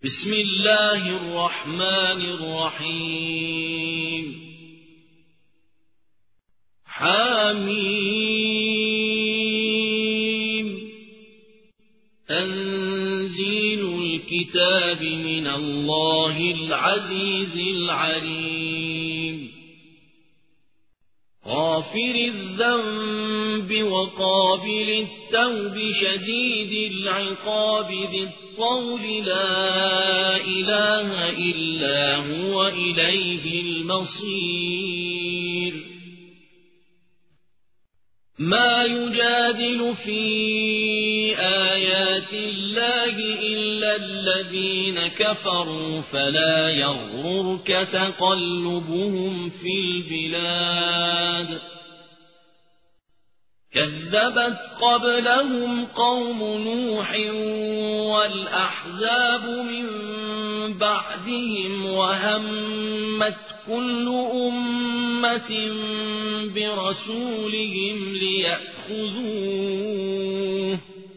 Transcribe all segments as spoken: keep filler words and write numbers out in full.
بسم الله الرحمن الرحيم حميم تنزيل الكتاب من الله العزيز العليم غافر الذنب وقابل التوب شديد العقاب ذي الطول لا إله إلا هو إليه المصير ما يجادل في آيات الله إلا الذين كفروا فلا يغررك تقلبهم في البلاد كذبت قبلهم قوم نوح والأحزاب من بعدهم وهمت كل أمة برسولهم ليأخذوه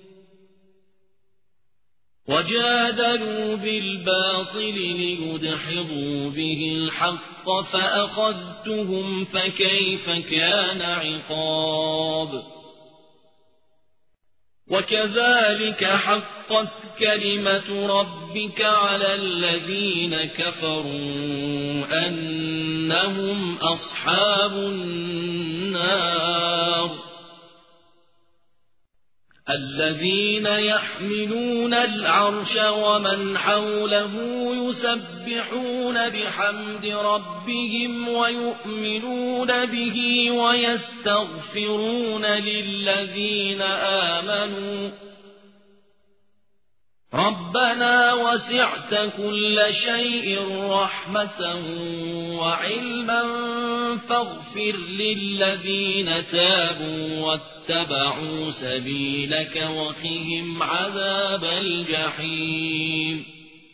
وجادلوا بالباطل ليدحضوا به الحق فأخذتهم فكيف كان عقاب وكذلك حقت كلمة ربك على الذين كفروا أنهم أصحاب النار الذين يحملون العرش ومن حوله يسبحون بحمد ربهم ويؤمنون به ويستغفرون للذين آمنوا ربنا وسعت كل شيء رحمة وعلما فاغفر للذين تابوا واتبعوا سبيلك وقهم عذاب الجحيم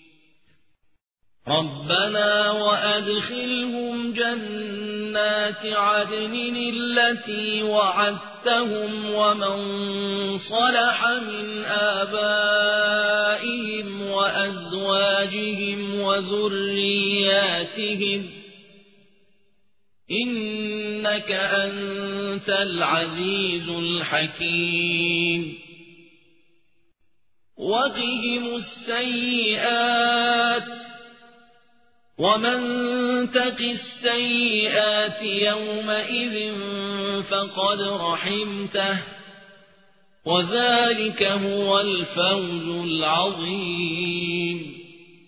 ربنا وأدخلهم جنات عدن التي وعدتهم ومن صلح من آبائهم وأزواجهم وذرياتهم إنك أنت العزيز الحكيم وقهم السيئات ومن تق السيئات يومئذ فقد رحمته وذلك هو الفوز العظيم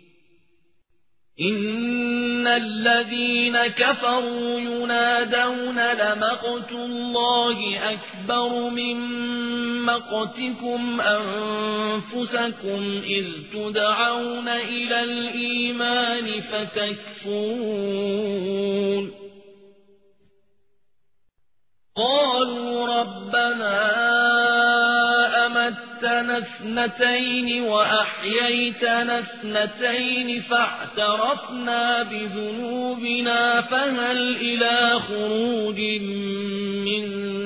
إن الذين كفروا ينادون لمقت الله أكبر من مقتكم أنفسكم إذ تدعون إلى الإيمان فتكفرون قالوا ربنا أمتنا اثنتين وأحييتنا اثنتين فاعترفنا بذنوبنا فهل إلى خروج من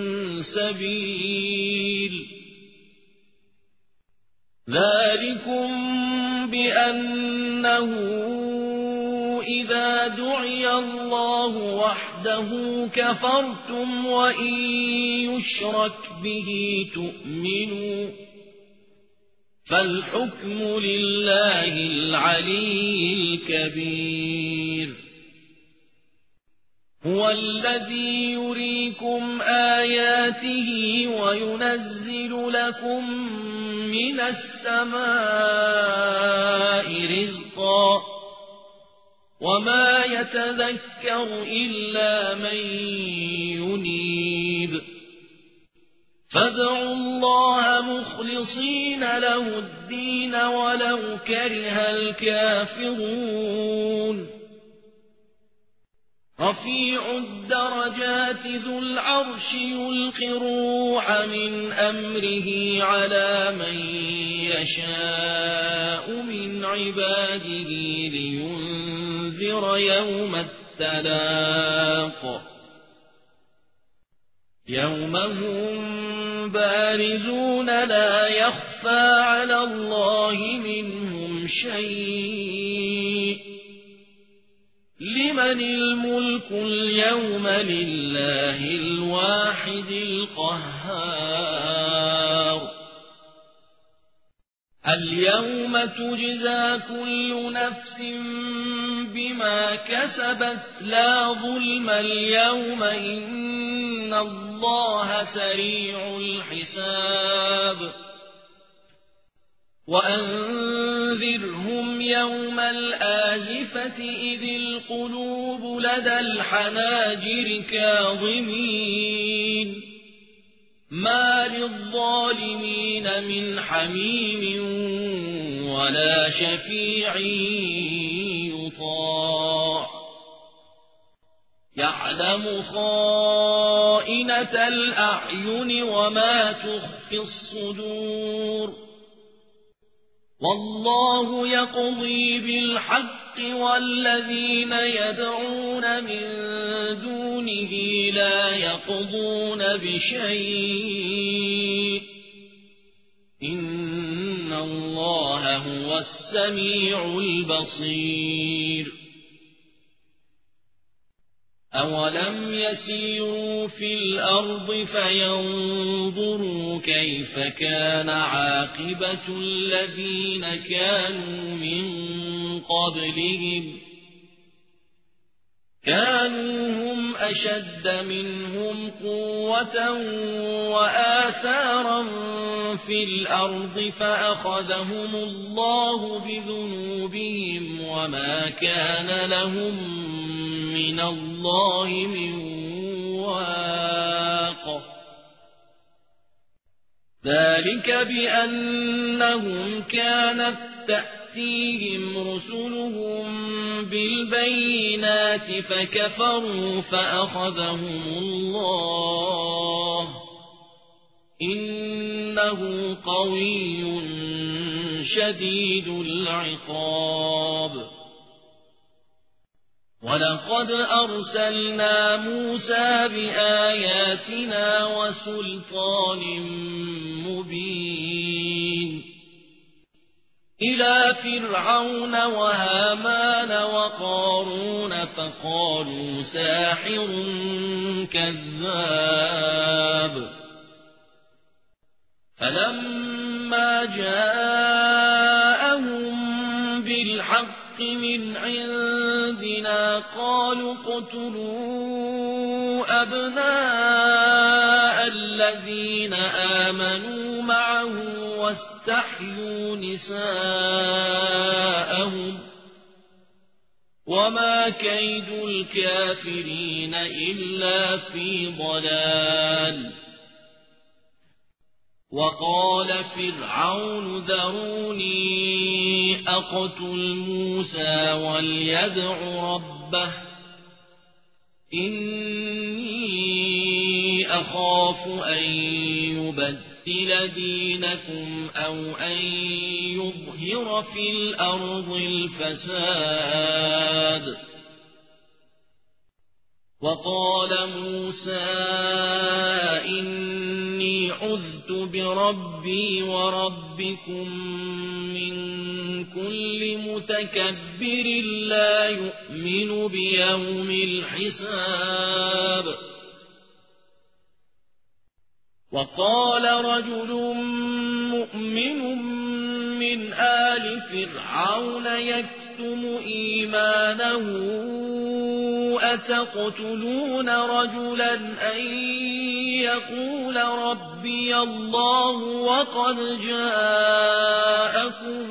سبيل ذلكم بأنه إذا دعي الله وحده كفرتم وإن يشرك به تؤمنوا فالحكم لله العلي الكبير هو الذي يريكم آياته وينزل لكم من السماء رزقا وما يتذكر إلا من ينيب فادعوا الله مخلصين له الدين ولو كره الكافرون رفيع الدرجات ذو العرش يلقي الروح من أمره على من يشاء من عباده لينذر يوم التلاق يوم هم بارزون لا يخفى على الله منهم شيء لمن الملك اليوم لله الواحد القهار اليوم تجزى كل نفس بما كسبت لا ظلم اليوم إن الله سريع الحساب وأنذرهم يوم الآزفة إذ القلوب لدى الحناجر كاظمين ما للظالمين من حميم ولا شفيع يطاع يعلم خائنة الأعين وما تخفي الصدور والله يقضي بالحق والذين يدعون من دونه لا يقضون بشيء إن الله هو السميع البصير أولم يسيروا في الأرض فينظروا كيف كان عاقبة الذين كانوا من قبلهم كانوا هم أشد منهم قوة وآثارا في الأرض فأخذهم الله بذنوبهم وما كان لهم من الله من واق ذلك بأنهم كانت تأتيهم رسلهم بالبينات فكفروا فأخذهم الله إنه قوي شديد العقاب ولقد أرسلنا موسى بآياتنا وسلطان مبين إلى فرعون وهامان وقارون فقالوا ساحر كذاب فلما جاءهم بالحق من عندنا قالوا اقتلوا أبناء الذين آمنوا معه واستحيوا نساءهم وما كيد الكافرين إلا في ضلال وقال فرعون ذروني أقتل موسى وليدع ربه إني أخاف أن يبدل دينكم أو أن يظهر في الأرض الفساد وقال موسى إني عذت بربي وربكم من كل متكبر لا يؤمن بيوم الحساب وقال رجل مؤمن من آل فرعون يكتم إيمانه أتقتلون رجلا أن يقول ربي الله وقد جاءكم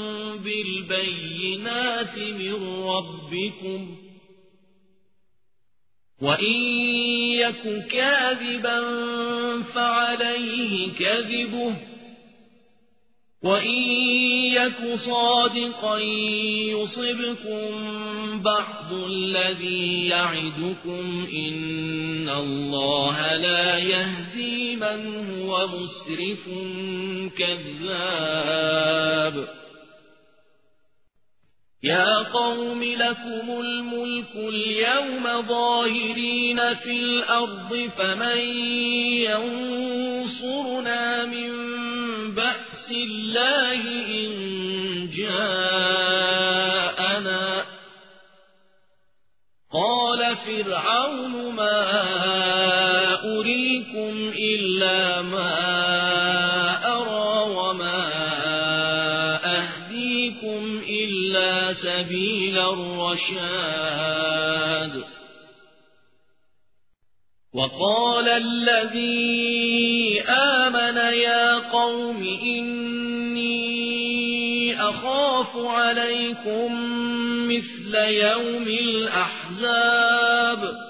بالبينات من ربكم وإن يك كاذبا فعليه كذبه وإن يك صادقا يصبكم بعض الذي يعدكم إن الله لا يهدي من هو مسرف كذاب يا قوم لكم الملك اليوم ظاهرين في الأرض فمن ينصرنا من بأس الله إن جاءنا قال فرعون ما أريكم إلا ما أرى وما أهديكم إلا سبيل الرشاد وقال الذي آمن يا قوم إني أخاف عليكم مثل يوم الأحزاب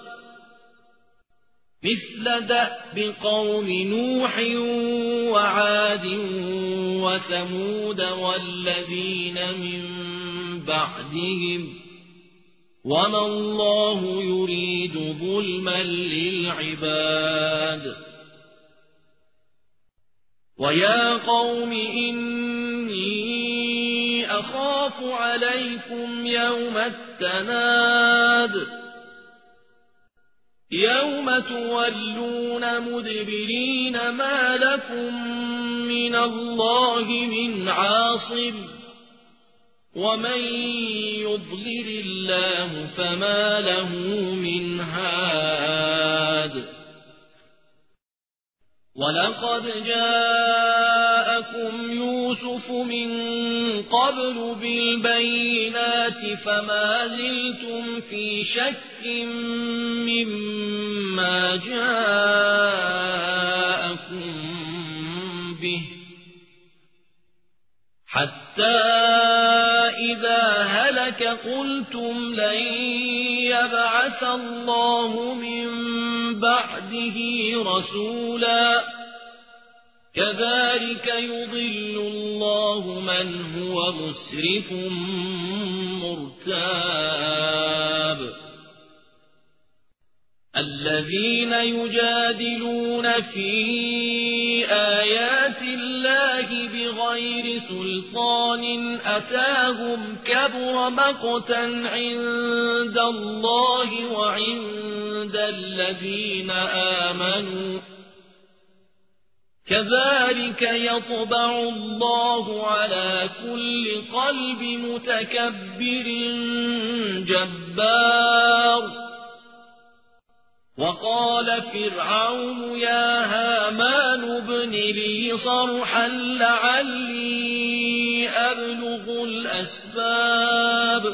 مثل دأب قوم نوح وعاد وثمود والذين من بعدهم وما الله يريد ظلما للعباد ويا قوم إني أخاف عليكم يوم التناد يوم تولون مدبرين ما لكم من الله من عاصم ومن يضلل الله فما له من هاد ولقد جاءكم يوسف من قبل بالبينات فما زلتم في شك مما جاءكم به حتى إذا هلك قلتم لن يبعث الله من بعده رسولا كذلك يضل الله من هو مسرف مرتاب الذين يجادلون في آيات الله بغير سلطان أتاهم كبر مقتا عند الله وعند الذين آمنوا كذلك يطبع الله على كل قلب متكبر جبار وقال فرعون يا هامان ابن لي صرحا لعلي أبلغ الأسباب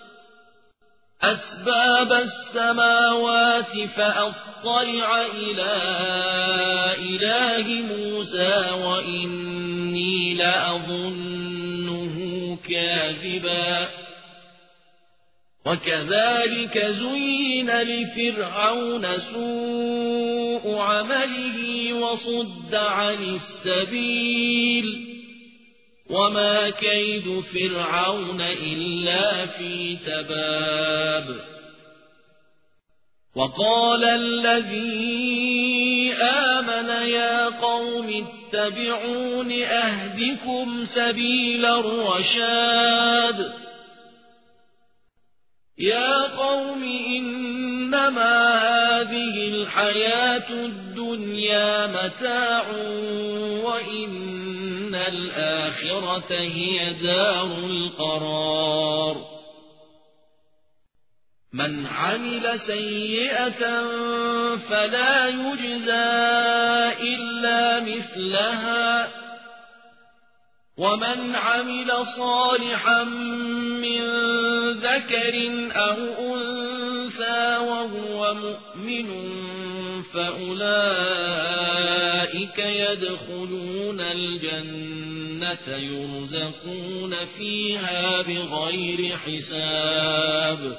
أسباب السماوات فأطلع إلى إله موسى وإني لأظنه كاذبا وكذلك زين لفرعون سوء عمله وصد عن السبيل وما كيد فرعون إلا في تباب وقال الذي آمن يا قوم اتبعون أهدكم سبيل الرشاد يا قوم إنما هذه الحياة الدنيا متاع وإن الآخرة هي دار القرار من عمل سيئة فلا يجزى إلا مثلها ومن عمل صالحا من ذكر أو أنثى وهو مؤمن فأولئك يدخلون الجنة يرزقون فيها بغير حساب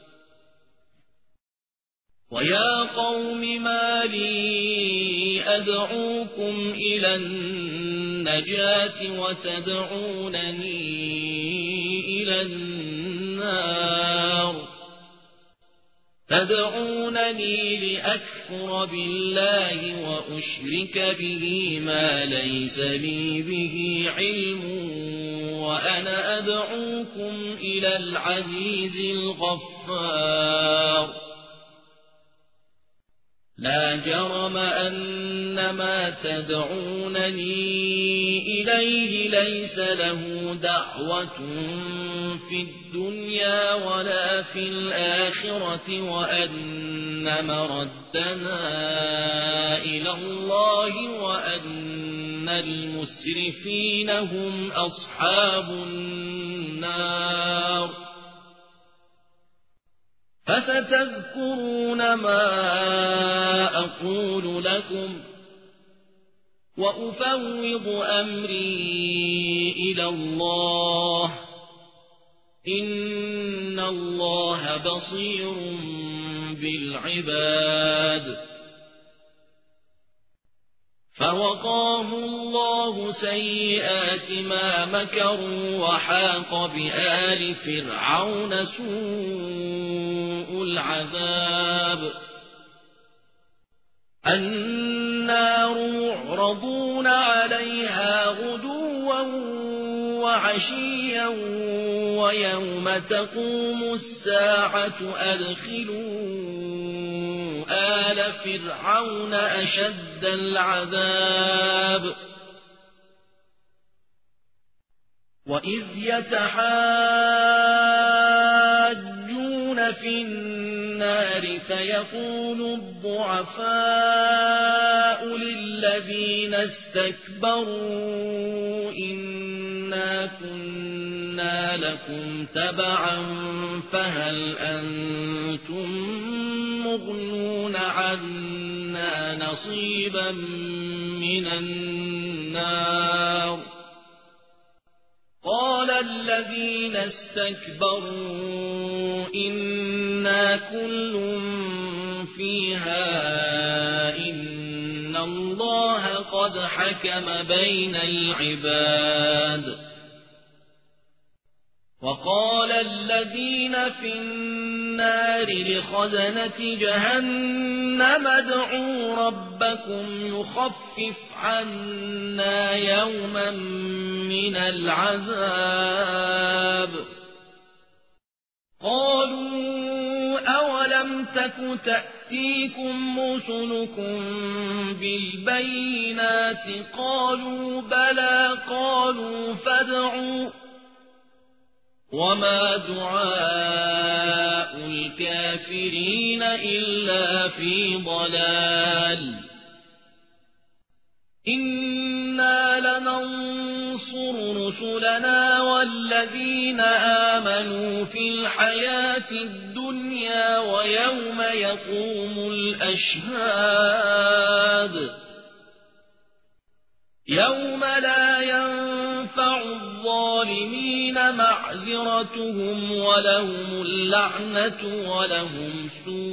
ويا قوم ما لي أدعوكم إلى النجاة وتدعونني إلى النار تدعونني لأكفر بالله وأشرك به ما ليس لي به علم وأنا أدعوكم إلى العزيز الغفار لا جرم أن ما تدعونني إليه ليس له دعوة في الدنيا ولا في الآخرة وأن مردنا إلى الله وأن المسرفين هم أصحاب النار. فستذكرون ما أقول لكم وأفوض أمري إلى الله إن الله بصير بالعباد. فوقاه الله سيئات ما مكروا وحاق بآل فرعون سوء العذاب. النار يعرضون عليها غدوا وعشيا ويوم تقوم الساعة أدخلوا آل فرعون أشد العذاب. وإذ يتحاجون في النار فيقول الضعفاء للذين استكبروا إنا كنا لكم تبعا فهل أنتم مغنون عنا نصيبا من النار. قال الذين استكبروا إنا كل فيها إن الله قد حكم بين العباد. وقال الذين في النار لخزنة جهنم ادعوا ربكم يخفف عنا يوما من العذاب. قالوا أولم تك تأتيكم رسلكم بالبينات قالوا بلى قالوا فادعوا وما دعاء الكافرين إلا في ضلال. إنا لننصر رسلنا والذين آمنوا في الحياة الدنيا ويوم يقوم الأشهاد. يوم لا ينفع الظالمين معذرتهم ولهم اللعنة ولهم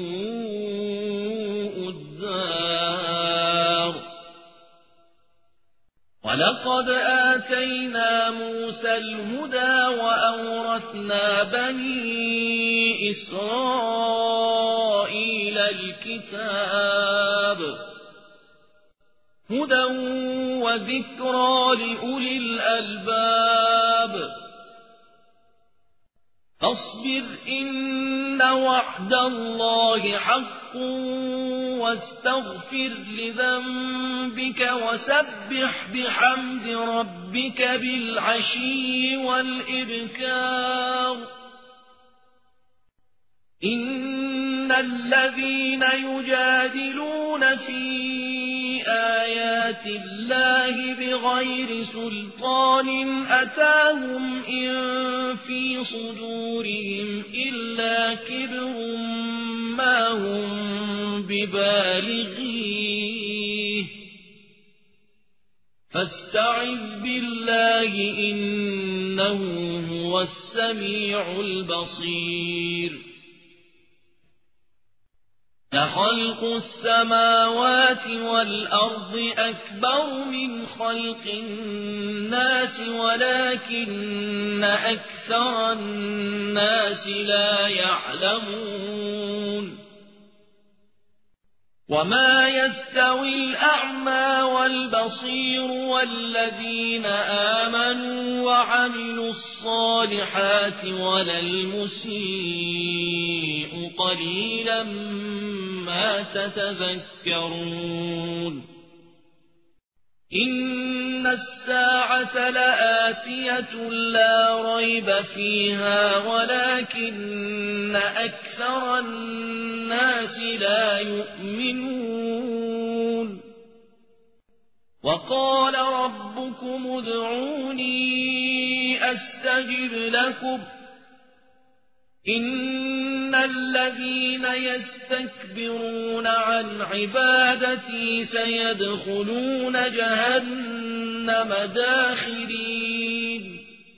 سوء الدار. ولقد آتينا موسى الهدى وأورثنا بني إسرائيل الكتاب هدى وذكرى لأولي الألباب. فاصبر إن وعد الله حق واستغفر لذنبك وسبح بحمد ربك بالعشي والإبكار. إن الذين يجادلون في آيات الله بغير سلطان أتاهم إن في صدورهم إلا كبر ما هم ببالغيه فاستعذ بالله إنه هو السميع البصير. لخلق السماوات والأرض أكبر من خلق الناس ولكن أكثر الناس لا يعلمون. وما يستوي الأعمى والبصير والذين آمنوا وعملوا الصالحات ولا المسيء قليلا ما تتذكرون إن الساعة لآتية لا ريب فيها ولكن أكثر الناس لا يؤمنون وقال ربكم ادعوني أستجب لكم إن الذين يستكبرون عن عبادتي سيدخلون جهنم داخرين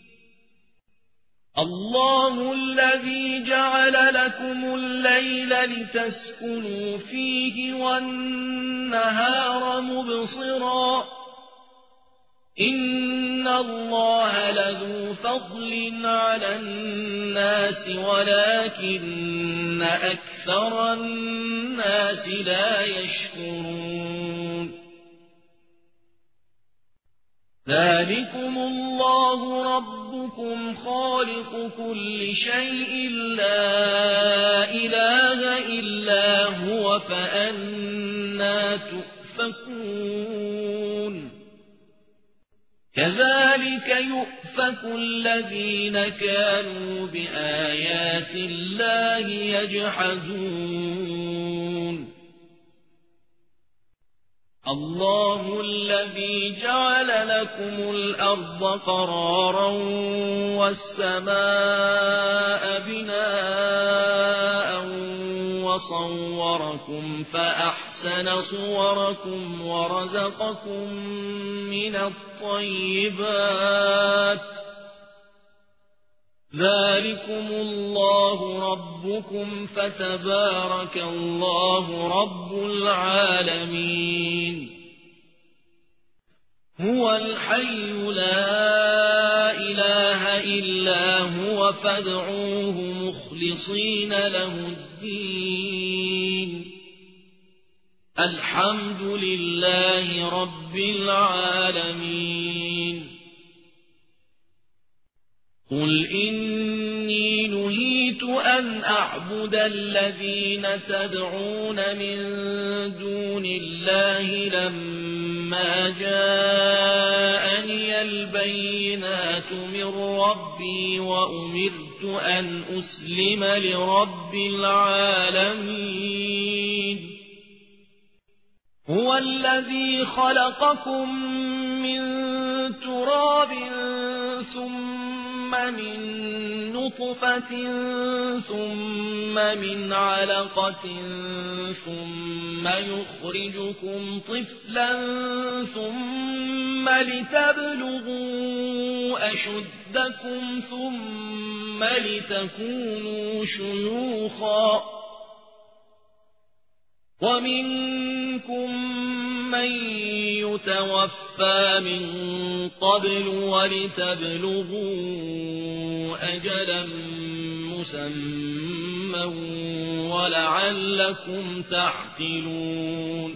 الله الذي جعل لكم الليل لتسكنوا فيه والنهار مبصرا إن الله لذو فضل على الناس ولكن أكثر الناس لا يشكرون ذلكم الله ربكم خالق كل شيء لا إله إلا هو فأنى تؤفكون كذلك يؤفك الذين كانوا بآيات الله يجحدون الله الذي جعل لكم الأرض قرارا والسماء بناء وصوركم فأحسن صوركم ورزقكم من الطيبات ذلكم الله ربكم فتبارك الله رب العالمين هو الحي لا إله إلا هو فادعوه مخلصين له الدين الحمد لله رب العالمين قل إني نهيت أن أعبد الذين تدعون من دون الله لما جاءني البينات من ربي وأمرت أن أسلم لرب العالمين هو الذي خلقكم من تراب ثم من نطفة ثم من علقة ثم يخرجكم طفلا ثم لتبلغوا أشدكم ثم لتكونوا شيوخا ومنكم من يتوفى من قبل ولتبلغوا أجلا مسمى ولعلكم تعقلون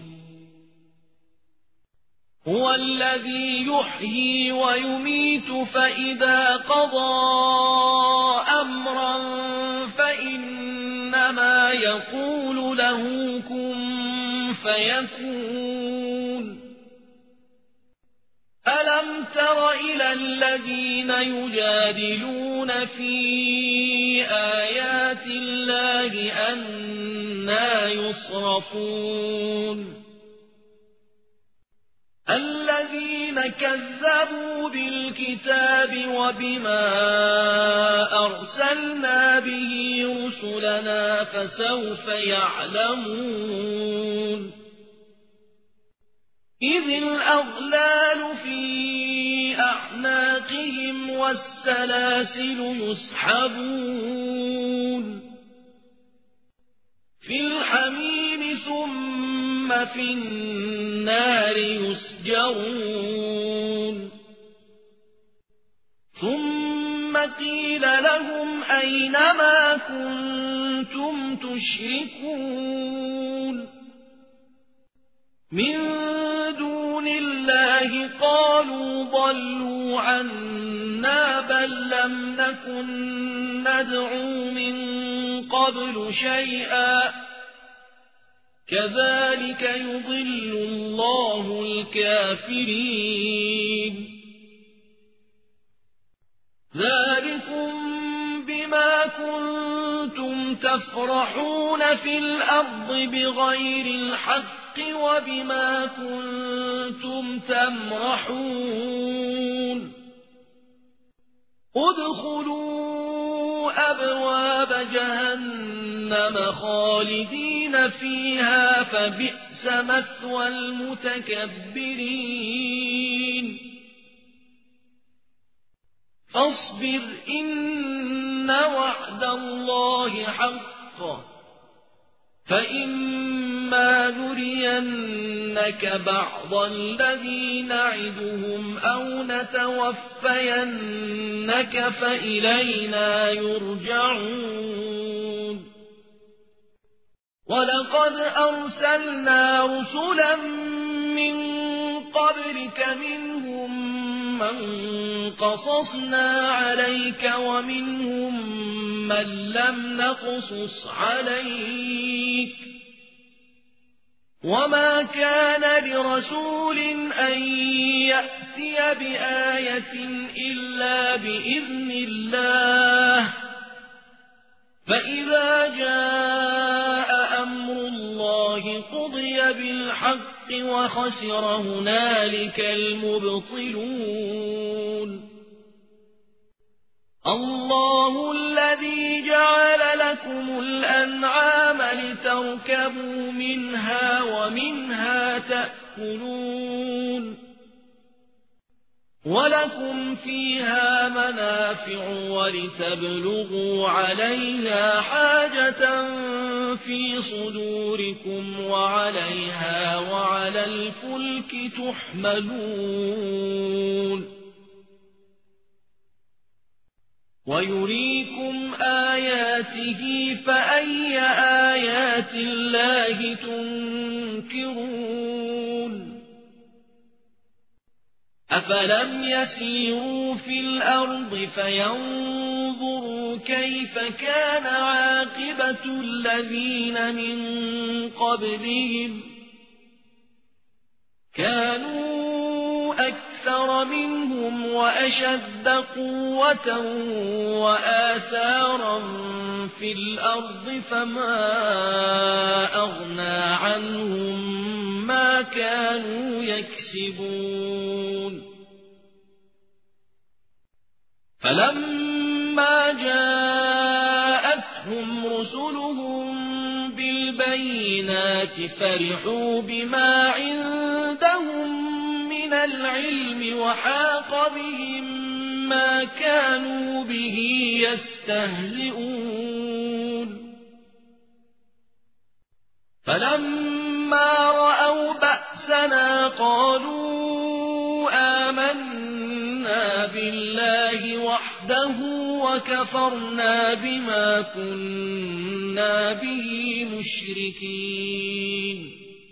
هو الذي يحيي ويميت فإذا قضى أمرا فإنما يقول له كن فيكون ألم تر إلى الذين يجادلون في آيات الله أنى يصرفون الذين كذبوا بالكتاب وبما أرسلنا به رسلنا فسوف يعلمون إذ الأغلال في أعناقهم والسلاسل يسحبون في الحميم ثم في النار يسجرون ثم قيل لهم أين ما كنتم تشركون من دون الله قالوا ضلوا عنا بل لم نكن ندعو من قبل شيئا كذلك يضل الله الكافرين ذلكم بما كنتم تفرحون في الأرض بغير الحق وبما كنتم تمرحون ادخلوا أبواب جهنم خالدين فيها فبئس مثوى المتكبرين فاصبر إن وعد الله حق فإما نرينك بعض الذي نعدهم أو نتوفينك فإلينا يرجعون ولقد أرسلنا رسلا من قبلك منهم من قصصنا عليك ومنهم من لم نقصص عليك وما كان لرسول أن يأتي بآية إلا بإذن الله فإذا جاء أمر الله قضي بالحق وخسر هنالك المبطلون الله الذي جعل لكم الأنعام لتركبوا منها ومنها تأكلون ولكم فيها منافع ولتبلغوا عليها حاجة في صدوركم وعليها وعلى الفلك تحملون ويريكم آياته فأي آيات الله تنكرون أفلم يسيروا في الأرض فينظروا كيف كان عاقبة الذين من قبلهم كانوا أكثر منهم وأشد قوة وآثارا في الأرض فما أغنى عنهم ما كانوا يكسبون فلما جاءتهم رسلهم بالبينات فرحوا بما عندهم من العلم وحاق بهم ما كانوا به يستهزئون فلما رأوا بأسنا قالوا آمنا بالله وحده وكفرنا بما كنا به مشركين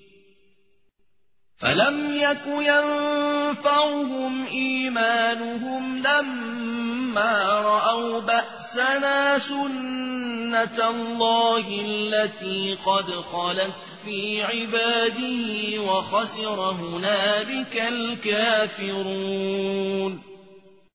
فلم يك ينفعهم إيمانهم لما رأوا بأسنا سنة الله التي قد خلت في عباده وخسر هنالك الكافرون